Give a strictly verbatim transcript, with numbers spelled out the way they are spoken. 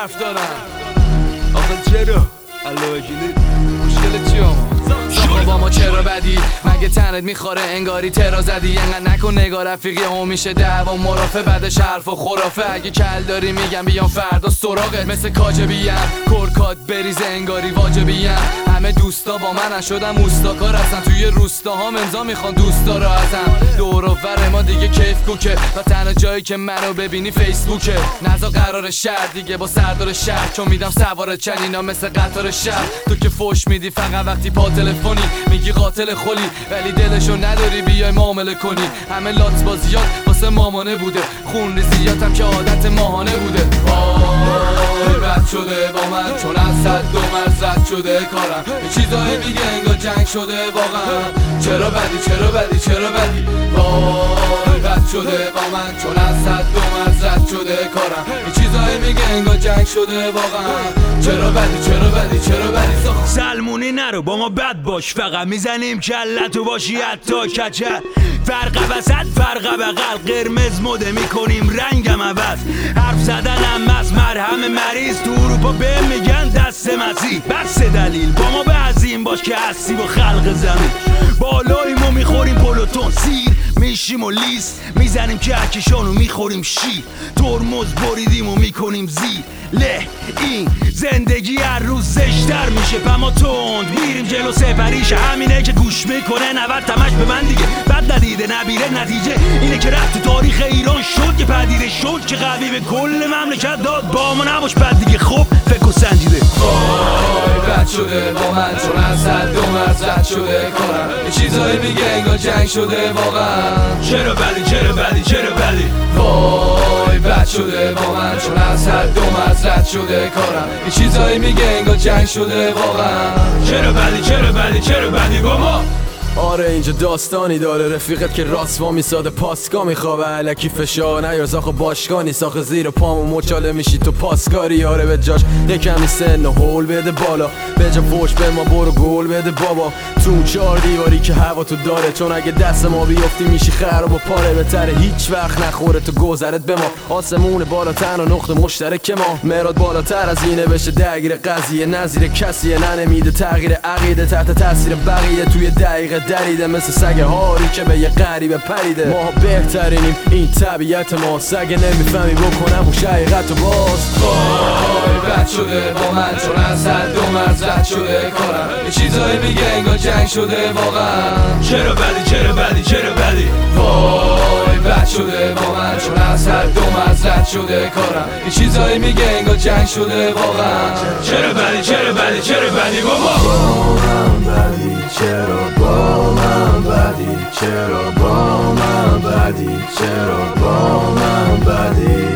حرف دارم. آخه چرا؟ الله وکیلی مشکل چی آما؟ با ما چرا بدی؟ مگه تنت میخوره انگاری ترا زدی؟ انقدر نکن نگاه رفیقی هم میشه دعوا مرافع بعدش حرف و خرافه. اگه کل داری میگم بیام فردا سراغت مثل کاجبیم کرکات بریز انگاری واجبیم. همه دوستا با من شدم اوستاکار هستن توی روستاها امضا میخوان دوستا رو ازم. دور و بر ما دیگه کیف کوکه و تنها جایی که منو ببینی فیسبوکه. نزا قرار شهر دیگه با سردار شهر چون میدم سوار چنینا مثل قطار شهر. تو که فوش میدی فقط وقتی پا تلفنی میگی قاتل خلی ولی دلشو نداری بیای معامله کنی. همه لات بازیات واسه مامانه بوده خون ریزیاتم که عادت ماهانه بوده. وای بد شده با من چون از صد دو مرز رد شده کارم. یه چیزایی میگه انگار جنگ شده واقعا. چرا بدی چرا بدی چرا بدی؟ وای بد شده با من چون از صد دو مرز رد شده کارم. یه چیزایی میگه انگار جنگ شده واقعا. چرا بدی چرا بدی چرا بدی؟ سلمونی نرو با ما بد باش فقط میزنیم کلتو باشی حتی کچل. فرق وسط فرق بغل قرمز مده میکنیم رنگم عوض. حرف زدنم از مرهم مریض تو اروپا به میگن دست مسیح. بس دلیل با ما به عظیم باش که هستی با خلق زمین. بالاییم و میخوریم پلوتون سیر میشیم و لیست میزنیم کهکشان و میخوریم شیر. ترمز بریدیم و میکنیم زیر له. این زندگی هر روز زشتر میشه پما تند میریم جلو سپریش. همینه که گوش میکنه نود تمش به من دیگه بد ندیده نبیره. نتیجه اینه که رفت تو تاریخ ایران شد که پدیده شد که قوی به کل مملکت داد. با ما نباش بد دیگه خب فکر و سنجیده. وای بد شده با من چون از حد دو مرز رد شده کارم. یه چیزایی میگه انگار جنگ شده واقعا. چرا بدی چرا بدی چرا بدی؟ وای بد شده با من چون از حد دو مرز رد شده کارم. یه چیزایی میگه انگار جنگ شده واقعا. چرا بدی چرا بدی چرا بدی با ما؟ آره اینجا داستانی داره رفیقت که راست وا میساده پاسکا میخوابه علکی فشار نیار زاخ باشگانی ساخ زیر پامو مچاله میشی تو پاسکاری. آره به جاش یکمی سن و هول بده بالا به جا فوش به ما برو گل بده بابا. تو چهار دیواری که هوا تو داره چون اگه دست ما بیفتی میشی خراب و پاره. بهتره هیچ وقت نخوره تو گذرت به ما. آسمون بالاتر و نقطه مشترک ما. مراد بالاتر از اینه بشه درگیر قضیه نظیر کسیه ننمیده تغییر عقیده تحت تاثیر بقیه توی دقیقه دریده مثل سگ هاری که به یه غریبه پریده. ما بهترینیم این طبیعت ما سگ نمیفهمی بکنم اون حقیقت و باز. وای بد شده با من چون از حد دو مرز رد شده کارم. یه چیزایی میگه انگار جنگ شده واقعا. چرا بدی چرا بدی چرا بدی؟ وای بد شده با من چون از حد دو مرز رد شده کارم. یه چیزایی میگه انگار جنگ شده واقعا. چرا بدی چرا بدی چرا بدی بابا؟ با من بدی چرا با من بدی چرا با من بدی چرا با من بدی